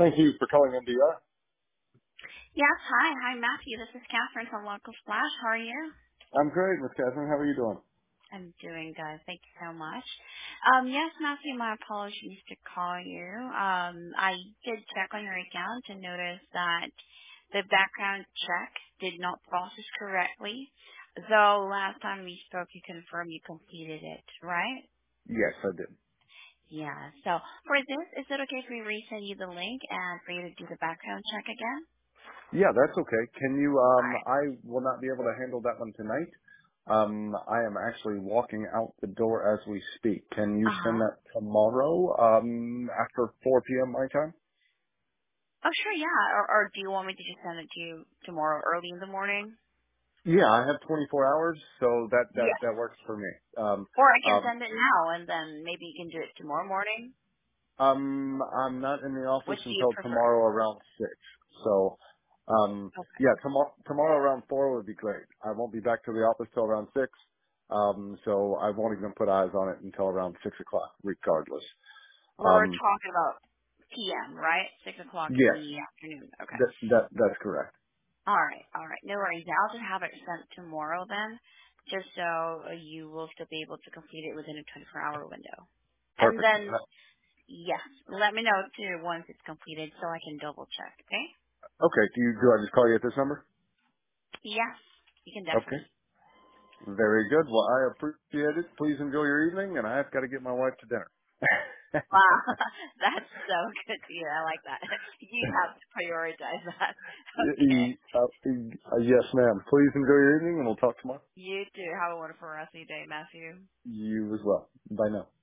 Thank you for calling NDR. Yes, hi. Hi, Matthew. This is Catherine from Local Splash. How are you? I'm great, Miss Catherine. How are you doing? I'm doing good. Thank you so much. Yes, Matthew, my apologies to call you. I did check on your account and noticed that the background check did not process correctly. Though last time we spoke, you confirmed you completed it, right? Yes, I did. Yeah. So for this, is it okay if we resend you the link and for you to do the background check again? Yeah, that's okay. Can you, All right. I will not be able to handle that one tonight. I am actually walking out the door as we speak. Can you send Uh-huh. that tomorrow, after 4 p.m. my time? Oh, sure, yeah. Or do you want me to just send it to you tomorrow early in the morning? Yeah, I have 24 hours, so Yes. that works for me. Or I can Um, send it now, and then maybe you can do it tomorrow morning. I'm not in the office Which do you until prefer? tomorrow around 6. So, Okay. yeah, tomorrow around 4 would be great. I won't be back to the office till around 6. So I won't even put eyes on it until around 6 o'clock, regardless. We're Um, talking about PM, right? 6 o'clock in yes, the afternoon. Okay. that's correct. All right. All right. No worries. I'll just have it sent tomorrow then, just so you will still be able to complete it within a 24-hour window. And Perfect. then, yes, let me know too once it's completed so I can double check, okay? Okay, do I just call you at this number? Yes, you can Okay. definitely. Very good. Well, I appreciate it. Please enjoy your evening, and I've got to get my wife to dinner. Wow, that's so good to hear. I like that. You have to prioritize that. Okay. Yes, ma'am. Please enjoy your evening, and we'll talk tomorrow. You too. Have a wonderful rest of your day, Matthew. You as well. Bye now.